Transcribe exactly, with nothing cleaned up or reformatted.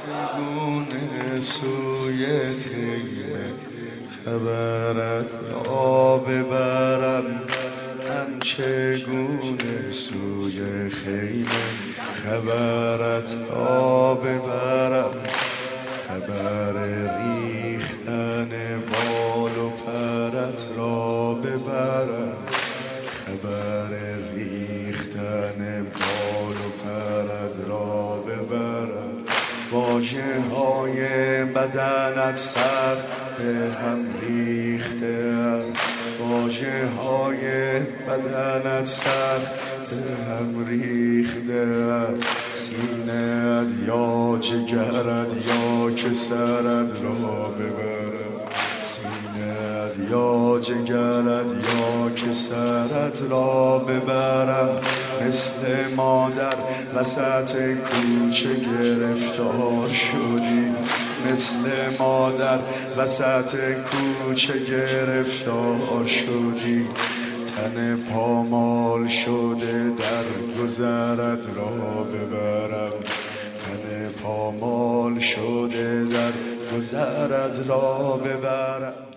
چگونه سوی خیمه خبرت را ببرم؟ من چگونه سوی خیمه خبرت را ببرم؟ خبر ریختن بال و پرت را ببرم، خبر ریختن بال و پرت را ببرم. واژه های بدنت سخت به هم ریخته است، واژه های بدنت سخت به هم ریخته است. سینه‌ات یا جگرت یا که سرت را ببرم، سینه‌ات یا جگرت یا که سرت را ببرم. مثل مادر وسط کوچه گرفتار شدی، مثل مادر وسط کوچه گرفتار شدی. تن پامال شده در گذرت را ببرم، تن پامال شده در گذرت را ببرم.